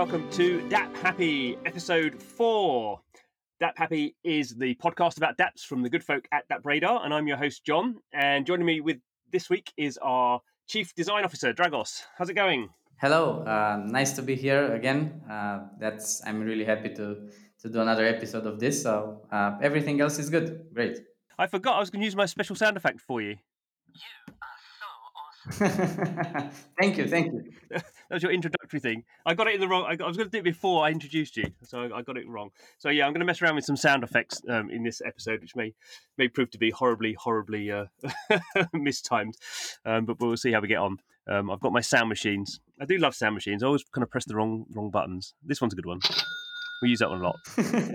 welcome to DApp Happy, episode 4. DApp Happy is the podcast about dApps from the good folk at DApp Radar, and I'm your host, John. And joining me with this week is our Chief Design Officer, Dragos. How's it going? Hello, nice to be here again. I'm really happy to do another episode of this. So everything else is good. Great. I forgot I was going to use my special sound effect for you. Thank you. That was your introductory thing. I got it in the wrong. I was going to do it before I introduced you, so I got it wrong. So yeah, I'm going to mess around with some sound effects in this episode, which may prove to be horribly mistimed. But we'll see how we get on. I've got my sound machines. I do love sound machines. I always kind of press the wrong buttons. This one's a good one. We use that one a lot.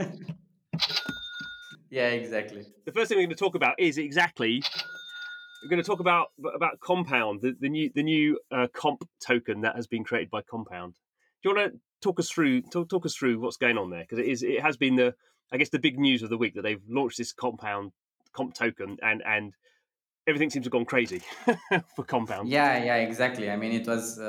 Yeah, exactly. The first thing we're going to talk about is we're going to talk about Compound, the new comp token that has been created by Compound. Do you want to talk us through what's going on there? Because it has been the big news of the week that they've launched this comp token, and everything seems to have gone crazy for Compound. Yeah, exactly. I mean, it was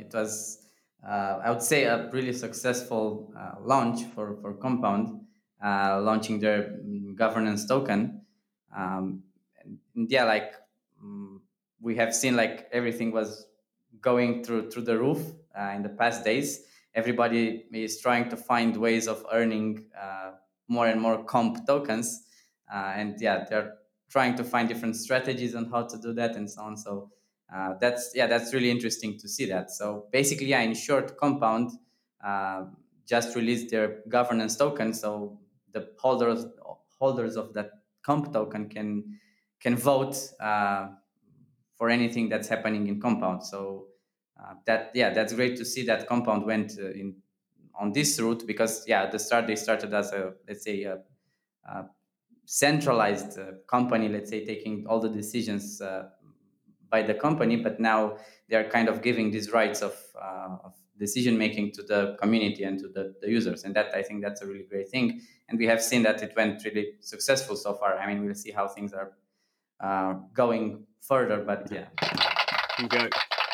I would say a really successful launch for Compound, launching their governance token. And yeah, we have seen, like, everything was going through the roof in the past days. Everybody is trying to find ways of earning more and more comp tokens, and yeah, they're trying to find different strategies on how to do that and so on. So that's really interesting to see that. So basically, yeah, in short, Compound just released their governance token, so the holders of that comp token can vote for anything that's happening in Compound. So that's great to see that Compound went on this route, because at the start they started as a centralized company, let's say, taking all the decisions by the company, but now they are kind of giving these rights of decision making to the community and to the users, and that, I think, that's a really great thing. And we have seen that it went really successful so far. I mean, we'll see how things are going further, but yeah. Okay.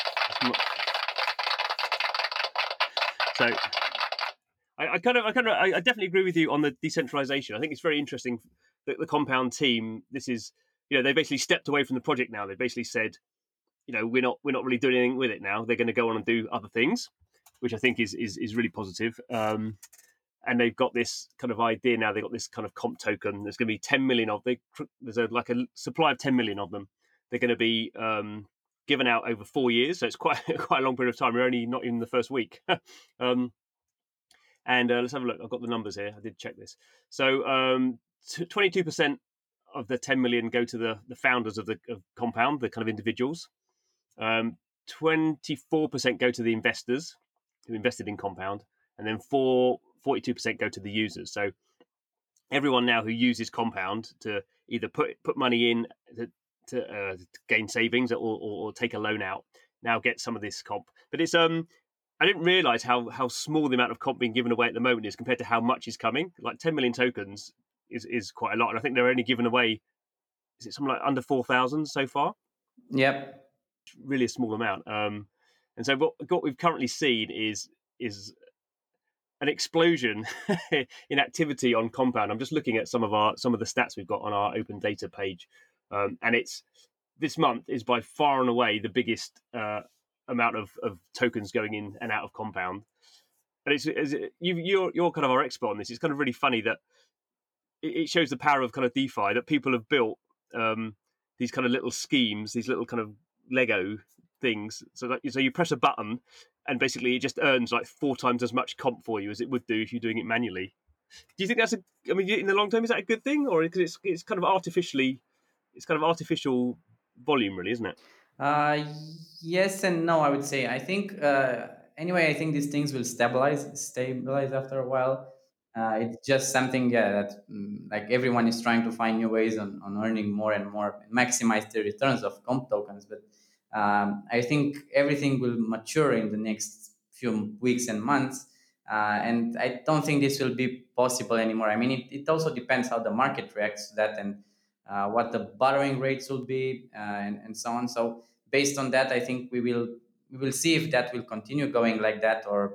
So I definitely agree with you on the decentralization. I think it's very interesting that the Compound team, this is, they basically stepped away from the project now. They basically said, we're not really doing anything with it now. They're going to go on and do other things, which I think is really positive. And they've got this kind of idea now. They've got this kind of comp token. There's going to be 10 million of them. There's a supply of 10 million of them. They're going to be given out over 4 years, so it's quite a long period of time. We're only not in the first week. And let's have a look. I've got the numbers here. I did check this. So 22% of the 10 million go to the founders of Compound, the kind of individuals. 24% go to the investors who invested in Compound, and then 42% go to the users. So everyone now who uses Compound to either put money in to gain savings or take a loan out now gets some of this comp. But it's I didn't realize how small the amount of comp being given away at the moment is compared to how much is coming. Like 10 million tokens is quite a lot, and I think they're only giving away, is it something like under 4,000 so far? Yep. Really a small amount. And so what we've currently seen is an explosion in activity on Compound. I'm just looking at some of the stats we've got on our open data page, and it's this month is by far and away the biggest amount of tokens going in and out of Compound. And you're kind of our expert on this. It's kind of really funny that it shows the power of kind of DeFi, that people have built these kind of little schemes, these little kind of Lego things. So you press a button, and basically it just earns like 4 times as much comp for you as it would do if you're doing it manually. Do you think that's in the long term, is that a good thing, or because it's kind of artificial volume, really, isn't it? Yes and no, I would say. I think anyway, I think these things will stabilize after a while. It's just something, that like, everyone is trying to find new ways on earning more and more, maximize the returns of comp tokens. But I think everything will mature in the next few weeks and months. And I don't think this will be possible anymore. I mean, it also depends how the market reacts to that, and what the borrowing rates will be, and so on. So based on that, I think we will see if that will continue going like that, or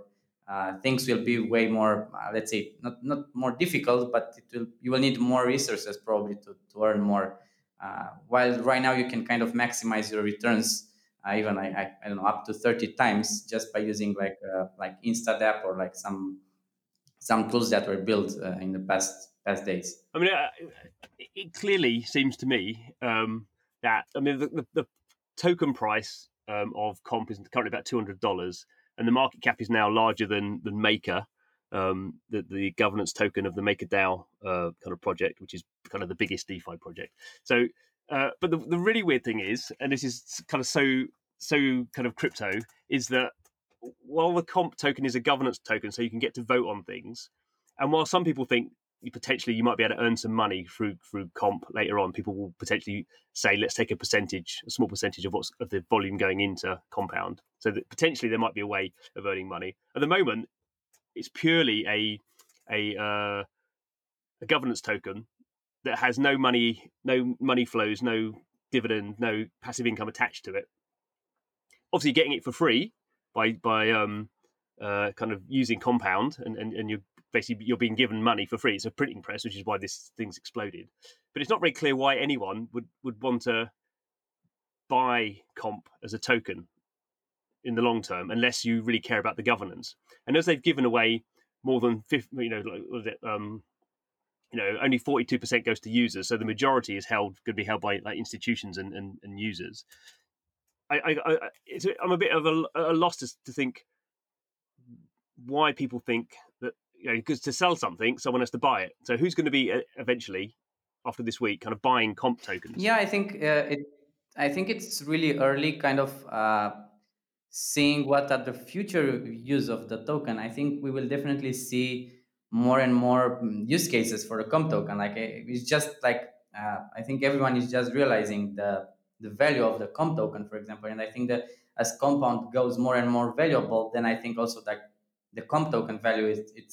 things will be way more, let's say, not more difficult, but you will need more resources probably to earn more. While right now you can kind of maximize your returns, even I don't know, up to 30 times just by using like InstaDApp or like some tools that were built in the past days. I mean, it clearly seems to me that the token price of Comp is currently about $200, and the market cap is now larger than Maker, the governance token of the MakerDAO kind of project, which is kind of the biggest DeFi project. So, but the really weird thing is, and this is kind of so kind of crypto, is that while the Comp token is a governance token, so you can get to vote on things, and while some people think you might be able to earn some money through Comp later on, people will potentially say, let's take a small percentage of the volume going into Compound, so that potentially there might be a way of earning money. At the moment, it's purely a governance token that has no money flows, no dividend, no passive income attached to it. Obviously, getting it for free by kind of using Compound, and you're being given money for free. It's a printing press, which is why this thing's exploded. But it's not very clear why anyone would want to buy Comp as a token in the long term, unless you really care about the governance. And as they've given away more than 50, only 42% goes to users, so the majority is going to be held by like institutions and users. I'm a bit of a loss to think why people think that, because to sell something, someone has to buy it. So who's going to be eventually, after this week, kind of buying Comp tokens? Yeah, I think it's really early, kind of seeing what are the future use of the token. I think we will definitely see more and more use cases for the Comp token. Like it's just like I think everyone is just realizing the value of the Comp token, for example. And I think that as Compound goes more and more valuable, then I think also that the Comp token value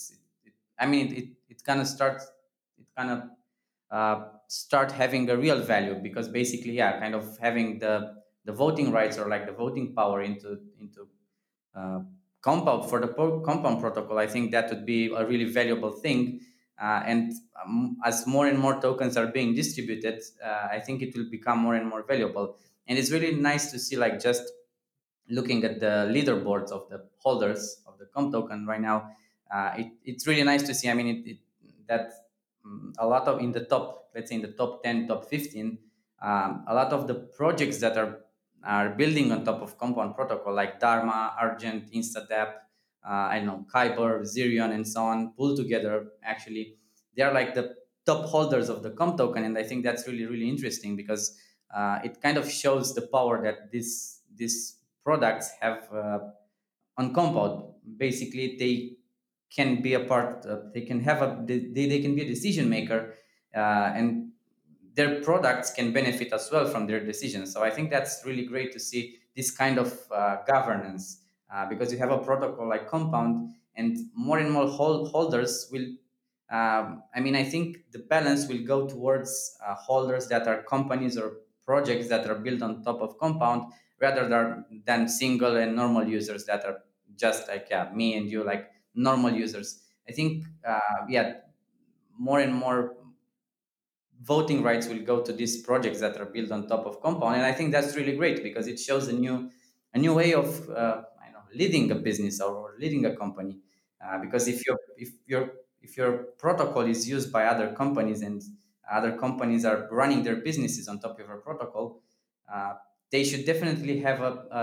it kind of starts, it kind of start having a real value, because basically, yeah, kind of having the voting rights or like the voting power into uh, Compound for the Compound protocol. I think that would be a really valuable thing. And as more and more tokens are being distributed, I think it will become more and more valuable. And it's really nice to see, like, just looking at the leaderboards of the holders of the Comp token right now. It's really nice to see. I mean, that a lot of in the top, let's say in the top 10, top 15, a lot of the projects that are building on top of Compound protocol, like Dharma, Argent, InstaDApp, I don't know, Kyber, Zerion, and so on, pulled together. Actually, they are like the top holders of the Comp token, and I think that's really, really interesting, because it kind of shows the power that these products have on Compound. Basically, they can be a part. They can have they can be a decision maker, and their products can benefit as well from their decisions. So I think that's really great to see this kind of governance, because you have a protocol like Compound, and more holders will. I mean, I think the balance will go towards holders that are companies or projects that are built on top of Compound, rather than single and normal users that are just like, yeah, me and you, like normal users. I think, yeah, more and more voting rights will go to these projects that are built on top of Compound, and I think that's really great, because it shows a new way of leading a business or leading a company. Because if your protocol is used by other companies, and other companies are running their businesses on top of your protocol, uh, they should definitely have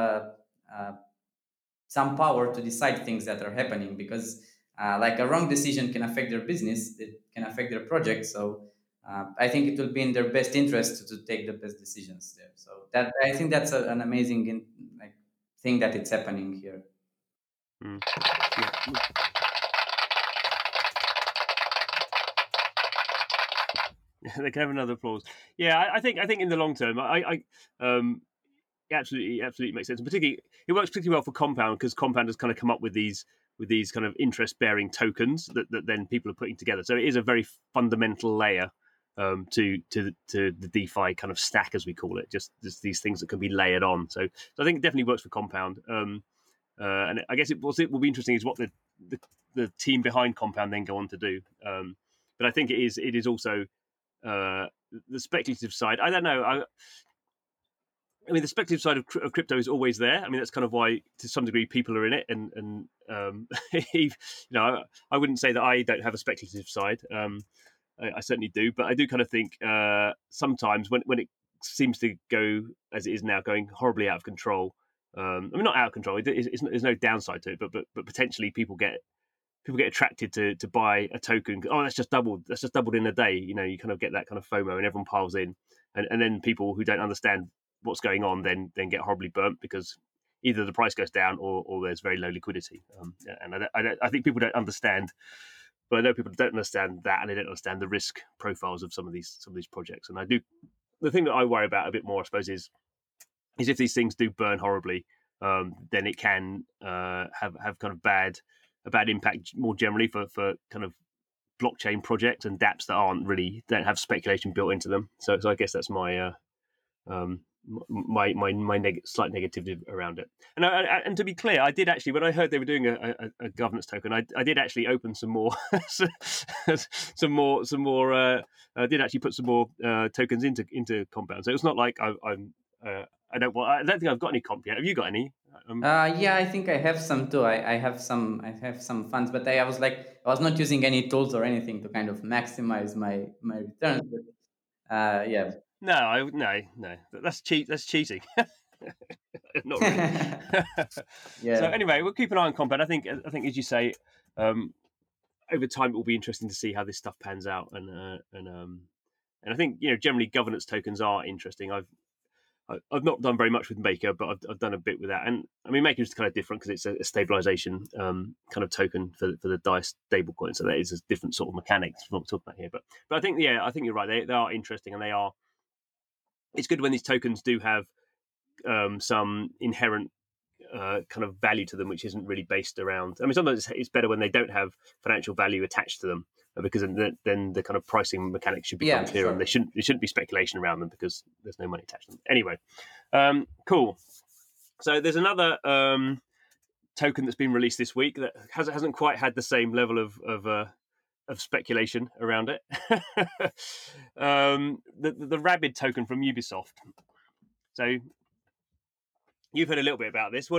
some power to decide things that are happening, because like a wrong decision can affect their business, it can affect their project. So I think it will be in their best interest to take the best decisions there. So that, I think that's an amazing like thing that it's happening here. Mm. Yeah. They can have another applause. Yeah, I think in the long term, it absolutely makes sense. And particularly, it works particularly well for Compound, because Compound has kind of come up with these kind of interest bearing tokens that then people are putting together. So it is a very fundamental layer to the DeFi kind of stack, as we call it. Just these things that can be layered on. So I think it definitely works for Compound. And I guess it will be interesting is what the team behind Compound then go on to do. But I think it is also the speculative side. I don't know. I mean, the speculative side of crypto is always there. I mean, that's kind of why, to some degree, people are in it. And I wouldn't say that I don't have a speculative side. I certainly do, but I do kind of think sometimes when it seems to go as it is now, going horribly out of control. I mean, not out of control. There's no downside to it, but potentially people get attracted to buy a token. Oh, that's just doubled. That's just doubled in a day. You kind of get that kind of FOMO, and everyone piles in, and then people who don't understand what's going on then get horribly burnt because either the price goes down or there's very low liquidity. And I think people don't understand. But I know people don't understand that, and they don't understand the risk profiles of some of these projects. And I do. The thing that I worry about a bit more, I suppose, is if these things do burn horribly, then it can have kind of a bad impact more generally for kind of blockchain projects and dApps that don't have speculation built into them. So I guess that's my slight negativity around it. And to be clear, I did actually, when I heard they were doing a governance token, I did actually open some more, some more. I did actually put some more tokens into Compound. So it's not like I'm. I don't think I've got any comp yet. Have you got any? Yeah, I think I have some too. I have some. I have some funds, but I was like, I was not using any tools or anything to kind of maximize my returns. But, yeah. No. That's cheat. That's cheating. Not really. So Yeah. anyway, we'll keep an eye on Compound. I think as you say, over time it will be interesting to see how this stuff pans out, and I think generally governance tokens are interesting. I've not done very much with Maker, but I've done a bit with that. And I mean, Maker is kind of different because it's a stabilization kind of token for the DICE stablecoin. So that is a different sort of mechanics from what we're talking about here. But I think I think you're right. They are interesting, and they are. It's good when these tokens do have some inherent kind of value to them, which isn't really based around. I mean, sometimes it's better when they don't have financial value attached to them, because then the kind of pricing mechanics should become Yeah, clearer, sure. and there shouldn't be speculation around them because there's no money attached to them. Anyway, cool. So there's another token that's been released this week that hasn't quite had the same level of speculation around it. The Rabid token from Ubisoft. So you've heard a little bit about this.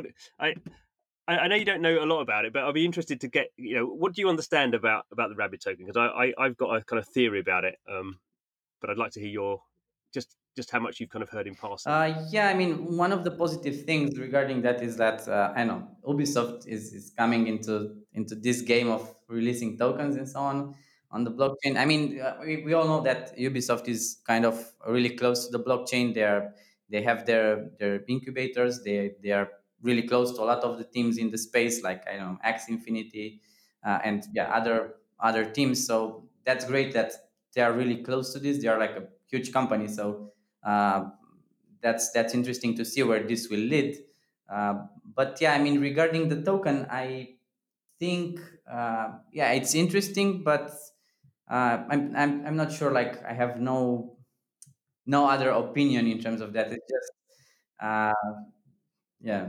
I know you don't know a lot about it, but I'll be interested to get what do you understand about the Rabid token? Because I've got a kind of theory about it, but I'd like to hear your just how much you've kind of heard in passing. Yeah, I mean, one of the positive things regarding that is that I know Ubisoft is coming into this game of releasing tokens and so on the blockchain. I mean, we all know that Ubisoft is kind of really close to the blockchain. They have their incubators. They are really close to a lot of the teams in the space, like I know X Infinity and yeah other teams. So that's great that they are really close to this. They are like a huge company. So uh, that's interesting to see where this will lead. But yeah, I mean, regarding the token, I think yeah, it's interesting, but I'm not sure. Like, I have no other opinion in terms of that. It's just uh, yeah.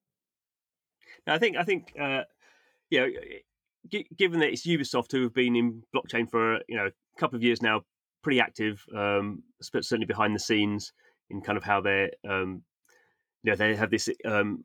I think you know, given that it's Ubisoft who have been in blockchain for a couple of years now, pretty active, certainly behind the scenes in kind of how they have this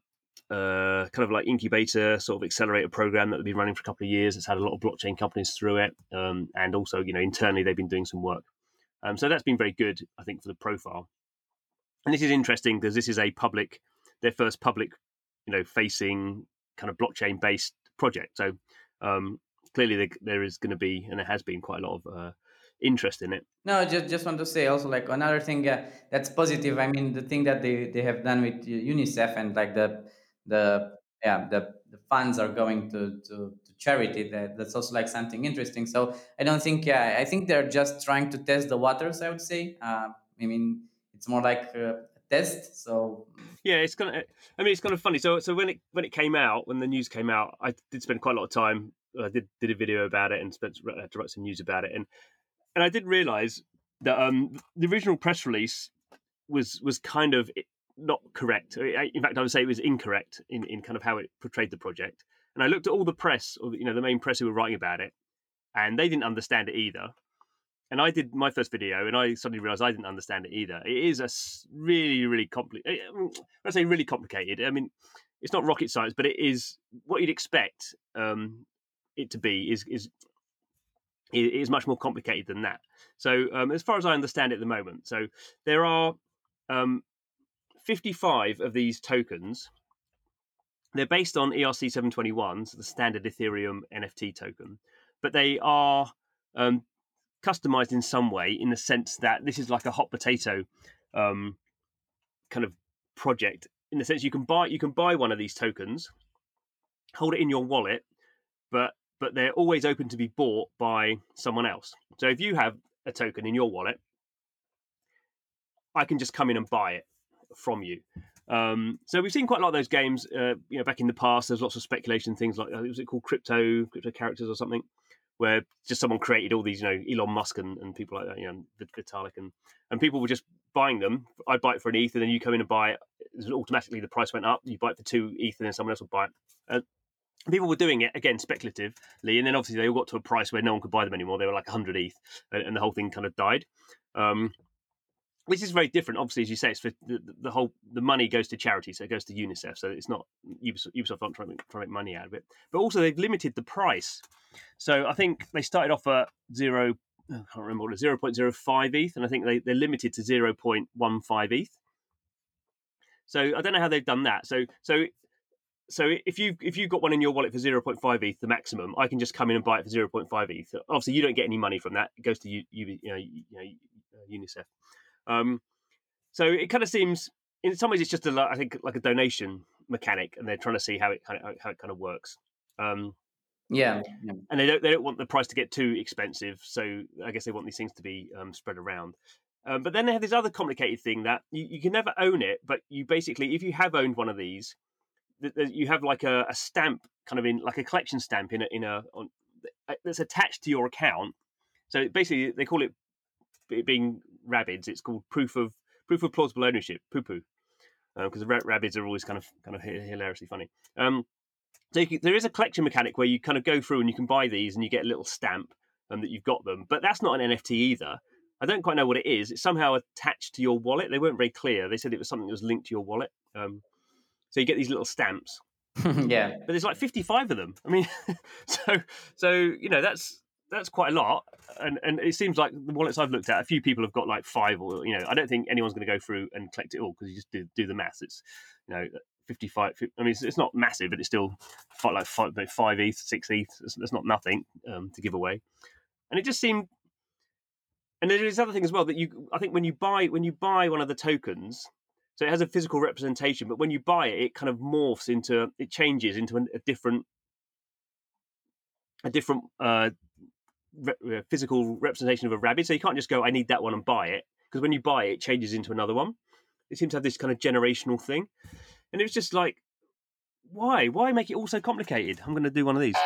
kind of like incubator sort of accelerator program that they've been running for a couple of years. It's had a lot of blockchain companies through it, and also internally they've been doing some work. So that's been very good, I think, for the profile. And this is interesting because this is their first public, facing kind of blockchain based project. So clearly there is going to be, and there has been, quite a lot of interest in it. No, just want to say also like another thing that's positive. I mean, the thing that they have done with UNICEF and like the yeah the funds are going to charity. That's also like something interesting. So I don't think I think they're just trying to test the waters. I would say. I mean, it's more like a test. So Yeah, it's kind of. I mean, it's kind of funny. So when it came out, when the news came out, I did spend quite a lot of time. I did a video about it and had to write some news about it, and I did realise that the original press release was kind of not correct. In fact, I would say it was incorrect in kind of how it portrayed the project. And I looked at all the press, or the main press who were writing about it, and they didn't understand it either. And I did my first video, and I suddenly realised I didn't understand it either. It is a really, really complicated. When I say really complicated, I mean it's not rocket science, but it is what you'd expect it to be. Is much more complicated than that. So as far as I understand it at the moment, so there are 55 of these tokens. They're based on ERC 721, so the standard Ethereum NFT token, but they are customized in some way, in the sense that this is like a hot potato kind of project. In the sense you can buy one of these tokens, hold it in your wallet, but they're always open to be bought by someone else. So if you have a token in your wallet, I can just come in and buy it from you. So we've seen quite a lot of those games. Back in the past, there's lots of speculation things like, was it called crypto characters or something, where just someone created all these, Elon Musk and people like that, Vitalik, and people were just buying them. I'd buy it for an ETH, and then you come in and buy it. Automatically, the price went up. You buy it for 2 ETH, and then someone else will buy it. People were doing it, again, speculatively, and then obviously they all got to a price where no one could buy them anymore. They were like 100 ETH, and the whole thing kind of died. Which is very different. Obviously, as you say, it's for the money goes to charity, so it goes to UNICEF. So it's not Ubisoft aren't trying to make money out of it. But also they've limited the price. So I think they started off at I can't remember what it was, 0.05 ETH, and I think they're limited to 0.15 ETH. So I don't know how they've done that. So if you've got one in your wallet for 0.5 ETH, the maximum, I can just come in and buy it for 0.5 ETH. Obviously, you don't get any money from that. It goes to UNICEF. So it kind of seems, in some ways, it's just I think like a donation mechanic, and they're trying to see how it kind of works. Yeah. And they don't want the price to get too expensive, so I guess they want these things to be spread around. But then they have this other complicated thing that you can never own it, but you basically, if you have owned one of these, you have like a stamp, kind of in like a collection stamp that's attached to your account. So basically, they call it being Rabbids. It's called proof of plausible ownership, poo-poo, because Rabbids are always kind of hilariously funny. So there is a collection mechanic where you kind of go through and you can buy these and you get a little stamp that you've got them, but that's not an NFT either. I don't quite know what it is. It's somehow attached to your wallet. They weren't very clear. They said it was something that was linked to your wallet. So you get these little stamps. Yeah. But there's like 55 of them. I mean, so that's quite a lot. And it seems like the wallets I've looked at, a few people have got like 5, or I don't think anyone's going to go through and collect it all, because you just do the maths. It's 55. I mean, it's not massive, but it's still like 5 ETH, 6 ETH. That's not nothing to give away. And it just seemed. And there's other thing as well that I think when you buy one of the tokens, so it has a physical representation, but when you buy it, it kind of morphs it changes into a different physical representation of a rabbit. So you can't just go, I need that one, and buy it, because when you buy it, it changes into another one. It seems to have this kind of generational thing, and it was just like, why make it all so complicated? I'm going to do one of these.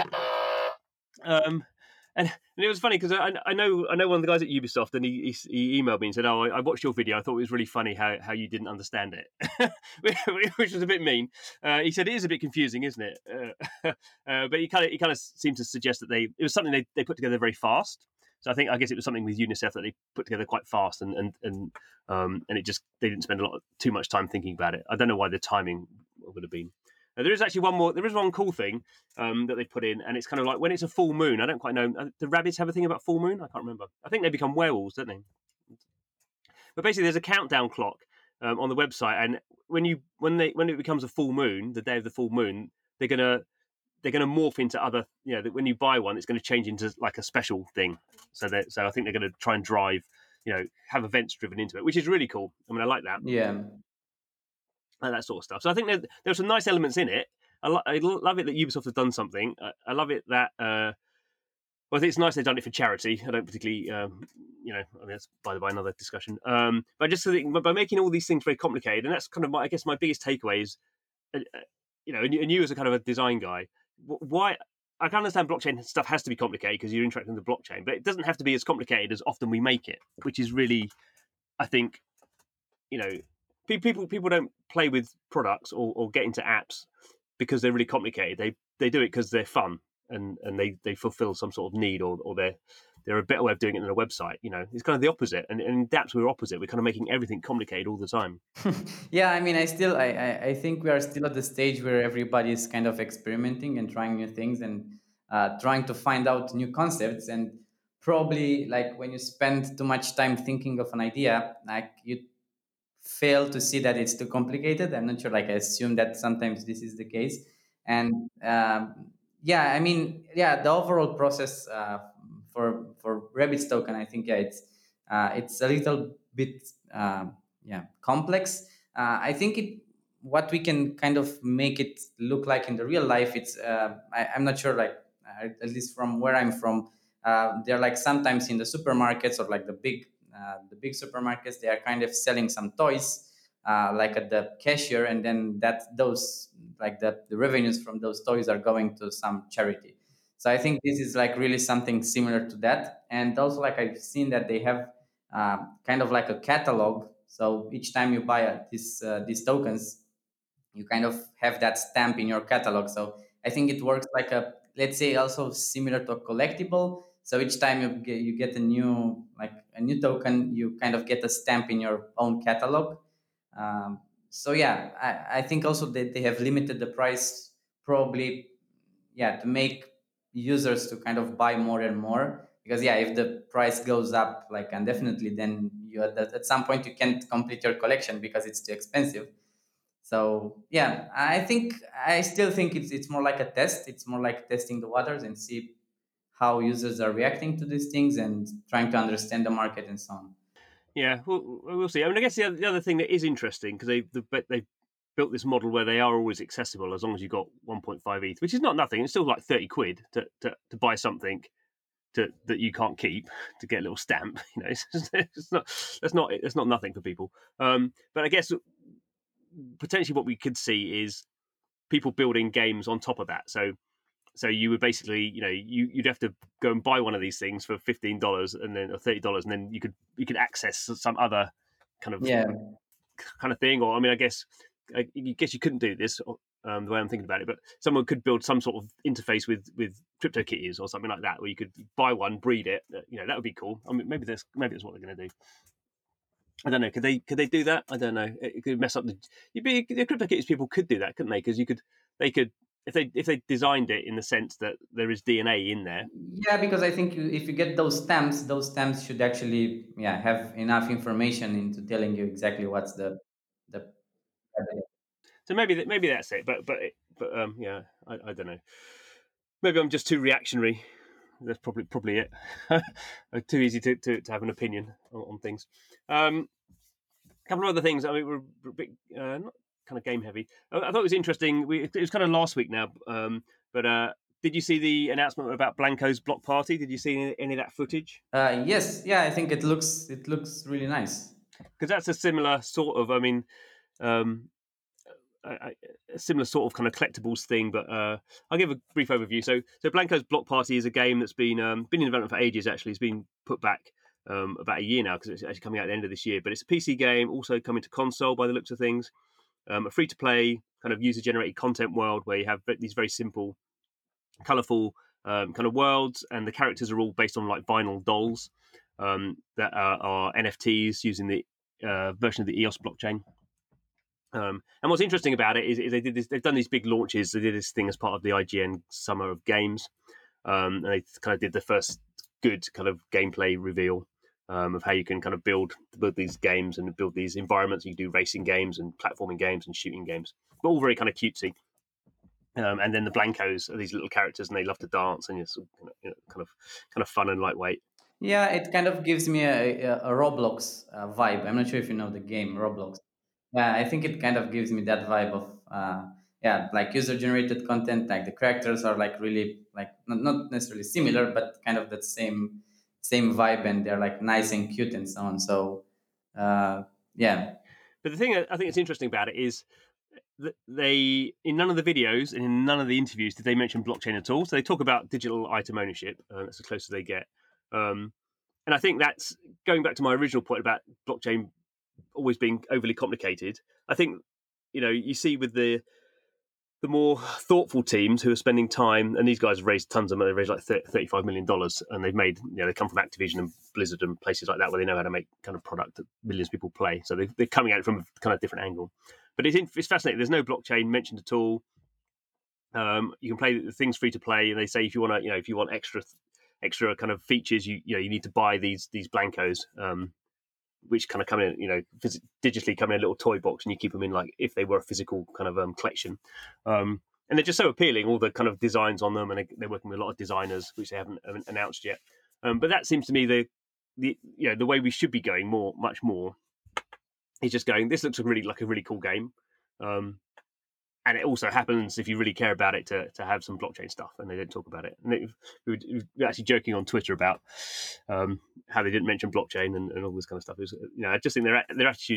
And it was funny because I know one of the guys at Ubisoft, and he emailed me and said, "Oh, I watched your video. I thought it was really funny how you didn't understand it," which was a bit mean. He said it is a bit confusing, isn't it? But he kind of seemed to suggest that it was something they put together very fast. So I guess it was something with UNICEF that they put together quite fast, and it just, they didn't spend too much time thinking about it. I don't know why the timing would have been. There is actually one cool thing that they put in, and it's kind of like when it's a full moon. I don't quite know. Do rabbits have a thing about full moon? I can't remember. I think they become werewolves, don't they? But basically, there's a countdown clock on the website, and when it becomes a full moon, the day of the full moon, they're gonna morph into other. When you buy one, it's going to change into like a special thing. So I think they're going to try and drive, have events driven into it, which is really cool. I mean, I like that. Yeah. And that sort of stuff. So I think there's some nice elements in it. I love it that Ubisoft has done something. I love it that. I think it's nice they've done it for charity. I don't particularly, I mean, that's by the by another discussion. But I just think by making all these things very complicated, and that's kind of my biggest takeaway is, and you as a kind of a design guy, why I can understand blockchain stuff has to be complicated because you're interacting with the blockchain, but it doesn't have to be as complicated as often we make it, which is really, I think, people don't play with products or get into apps because they're really complicated. They do it because they're fun and they fulfill some sort of need or they're a better way of doing it than a website. It's kind of the opposite. And in apps, we're opposite. We're kind of making everything complicated all the time. Yeah, I mean, I think we are still at the stage where everybody is kind of experimenting and trying new things and trying to find out new concepts. And probably like when you spend too much time thinking of an idea, like you fail to see that it's too complicated. I'm not sure. Like I assume that sometimes this is the case, and yeah, I mean, yeah, the overall process for Rabbit's token, I think, yeah, it's a little bit yeah, complex. I think what we can kind of make it look like in the real life, I'm not sure, like at least from where I'm from, they're like sometimes in the supermarkets or like the big supermarkets, they are kind of selling some toys like at the cashier, and then the revenues from those toys are going to some charity. So I think this is like really something similar to that. And also, like I've seen that they have kind of like a catalog. So each time you buy these tokens, you kind of have that stamp in your catalog. So I think it works like a, let's say, also similar to a collectible. So each time you get a new token, you kind of get a stamp in your own catalog. So yeah, I think also that they have limited the price, probably, yeah, to make users to kind of buy more and more, because yeah, if the price goes up like indefinitely, then at some point you can't complete your collection because it's too expensive. So yeah, I still think it's more like a test. It's more like testing the waters and see how users are reacting to these things and trying to understand the market and so on. Yeah, we'll see. I mean, I guess the other thing that is interesting because they built this model where they are always accessible as long as you've got 1.5 ETH, which is not nothing. It's still like 30 quid to buy something that you can't keep to get a little stamp. It's not nothing for people. But I guess potentially what we could see is people building games on top of that. So you would basically, you'd have to go and buy one of these things for $15 and then or $30, and then you could access some other kind of Yeah, thing. Or I mean, I guess you couldn't do this the way I'm thinking about it, but someone could build some sort of interface with CryptoKitties or something like that, where you could buy one, breed it. That would be cool. I mean, maybe that's what they're going to do. I don't know. Could they do that? I don't know. It could mess up the CryptoKitties people could do that, couldn't they? Because they could if they designed it in the sense that there is DNA in there. yeah, because I think if you get those stamps should actually, yeah, have enough information into telling you exactly what's the So maybe that's it. But yeah, I don't know. Maybe I'm just too reactionary. That's probably it. Too easy to have an opinion on things. A couple of other things. I mean, we're a bit not kind of game heavy. I thought it was interesting. It was kind of last week now, but did you see the announcement about Blanco's block party? Did you see any of that footage? yes, yeah, I think it looks really nice. Because that's a similar sort of. I mean, um, a similar sort of kind of collectibles thing. But I'll give a brief overview. So Blanco's Block Party is a game that's been in development for ages. Actually, it's been put back about a year now because it's actually coming out at the end of this year. But it's a PC game, also coming to console by the looks of things. A free to play kind of user generated content world where you have these very simple, colourful kind of worlds, and the characters are all based on like vinyl dolls that are NFTs using the version of the EOS blockchain. And what's interesting about it is they did this. They've done these big launches. They did this thing as part of the IGN Summer of Games, and they kind of did the first good kind of gameplay reveal of how you can kind of build these games and build these environments. You do racing games and platforming games and shooting games, but all very kind of cutesy. And then the Blancos are these little characters, and they love to dance, and it's kind of fun and lightweight. Yeah, it kind of gives me a Roblox vibe. I'm not sure if you know the game Roblox. Yeah, I think it kind of gives me that vibe of yeah, like user generated content. Like the characters are like really like not necessarily similar, but kind of that same vibe, and they're like nice and cute and so on. So yeah, But the thing I think is interesting about it is they in none of the videos and in none of the interviews did they mention blockchain at all. So they talk about digital item ownership. That's as close as they get. And I think that's going back to my original point about blockchain always being overly complicated. I think you see with the more thoughtful teams who are spending time, and these guys have raised tons of money. They raised like $35 million, and they've made, they come from Activision and Blizzard and places like that where they know how to make kind of product that millions of people play. So they're coming at it from a kind of different angle. But it's fascinating. There's no blockchain mentioned at all. You can play the things free to play, and they say if you want if you want extra kind of features, you need to buy these blancos. Which kind of come in, digitally come in a little toy box, and you keep them in like if they were a physical kind of collection. And they're just so appealing, all the kind of designs on them, and they're working with a lot of designers, which they haven't announced yet. But that seems to me the way we should be going much more is just going. This looks like a really cool game. And it also happens, if you really care about it, to have some blockchain stuff, and they don't talk about it. And we were actually joking on Twitter about how they didn't mention blockchain and all this kind of stuff. I just think their attitude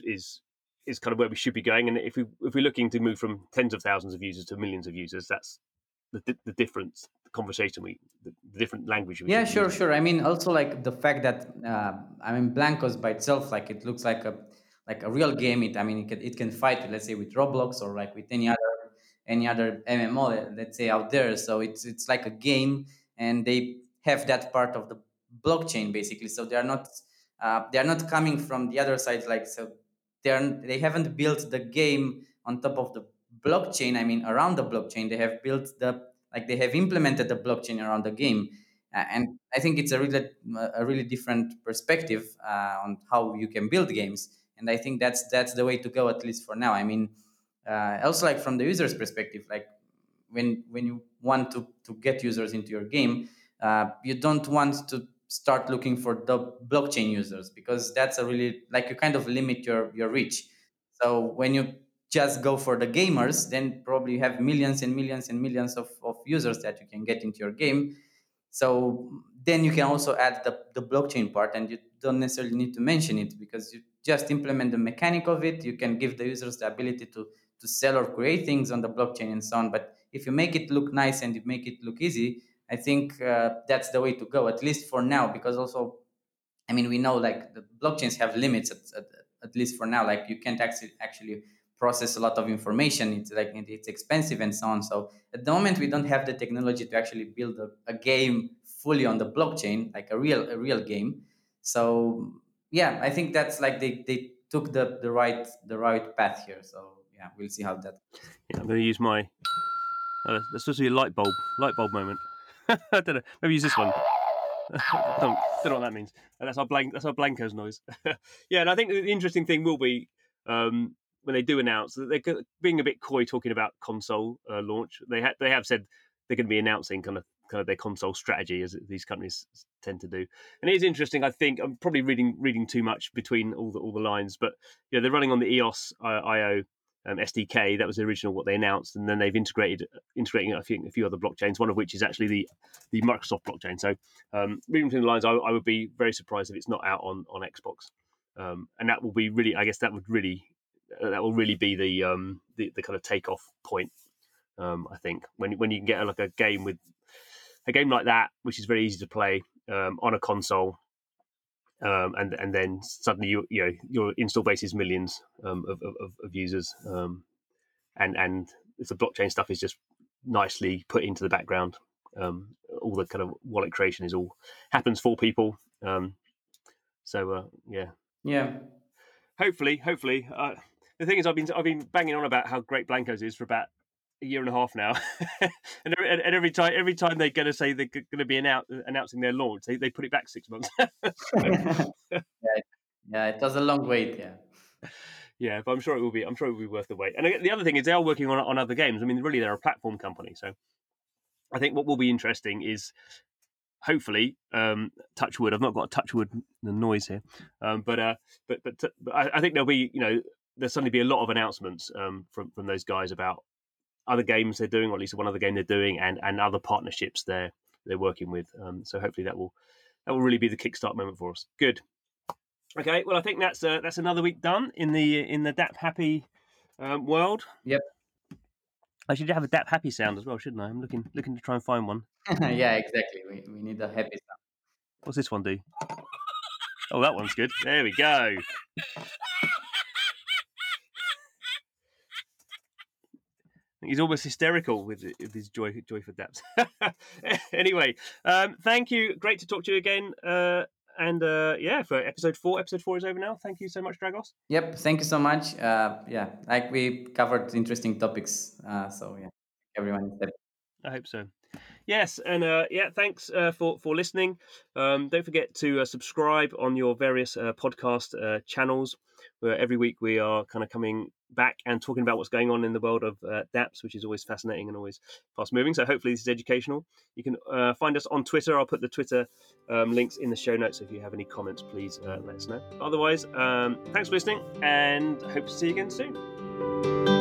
is kind of where we should be going. And if we're looking to move from tens of thousands of users to millions of users, that's the difference, the conversation the different language. Yeah, sure. I mean, also like the fact that Blancos by itself, like it looks like a real game. It can fight, let's say, with Roblox or like with any other MMO, let's say, out there. So it's like a game, and they have that part of the blockchain basically. So they are not coming from the other side, like so they haven't built the game on top of the blockchain. I mean, around the blockchain, they have built they have implemented the blockchain around the game. And I think it's a really different perspective on how you can build games. And I think that's the way to go, at least for now. I mean, also like from the user's perspective, like when you want to get users into your game, you don't want to start looking for the blockchain users, because that's a really, like, you kind of limit your reach. So when you just go for the gamers, then probably you have millions and millions and millions of users that you can get into your game. So then you can also add the blockchain part, and you don't necessarily need to mention it, because you just implement the mechanic of it. You can give the users the ability to sell or create things on the blockchain and so on. But if you make it look nice and you make it look easy, I think that's the way to go, at least for now. Because also, I mean, we know like the blockchains have limits, at least for now. Like you can't actually process a lot of information. It's expensive and so on. So at the moment, we don't have the technology to actually build a game fully on the blockchain, like a real game. So yeah, I think that's like they took the right path here. So yeah, we'll see how that goes. Yeah, I'm going to use my. That's supposed to be a light bulb moment. I don't know. Maybe use this one. don't know what that means. That's our Blanco's noise. Yeah, and I think the interesting thing will be when they do announce that they're being a bit coy talking about console launch. They have said they're going to be announcing kind of their console strategy, as these companies tend to do. And it is interesting. I think I'm probably reading too much between all the lines, but they're running on the EOS IO SDK. That was the original what they announced, and then they've integrating I think a few other blockchains, one of which is actually the Microsoft blockchain. So reading between the lines, I would be very surprised if it's not out on Xbox, and that will be really, I guess that will really be the kind of takeoff point. I think when you can get a game like that, which is very easy to play on a console. And then suddenly your install base is millions of users, and if the blockchain stuff is just nicely put into the background, all the kind of wallet creation is all happens for people. Yeah, Yeah. hopefully. The thing is, I've been banging on about how great Blancos is for about a year and a half now, and every time they're going to say they're going to be announcing their launch, they put it back 6 months. Yeah, it was a long wait. Yeah. Yeah, but I'm sure it will be. I'm sure it will be worth the wait. And the other thing is they are working on other games. I mean, really, they're a platform company, so I think what will be interesting is hopefully, touch wood. I've not got a touch wood noise here, but I think there'll be there'll suddenly be a lot of announcements from those guys about other games they're doing, or at least one other game they're doing, and other partnerships they're working with. So hopefully that will really be the kickstart moment for us. Good. Okay, well, I think that's another week done in the DAP Happy world. Yep. I should have a DAP Happy sound as well, shouldn't I? I'm looking to try and find one. Yeah, exactly. We need a happy sound. What's this one do? Oh, that one's good. There we go. He's almost hysterical with his joy for daps. Anyway, thank you. Great to talk to you again. For episode 4. Episode 4 is over now. Thank you so much, Dragos. Yep, thank you so much. Like we covered interesting topics. Everyone. I hope so. Yes, and thanks for listening. Don't forget to subscribe on your various podcast channels, where every week we are kind of coming back and talking about what's going on in the world of dApps, which is always fascinating and always fast moving. So hopefully this is educational. You can find us on Twitter. I'll put the Twitter links in the show notes. So if you have any comments, please let us know. Otherwise, thanks for listening, and hope to see you again soon.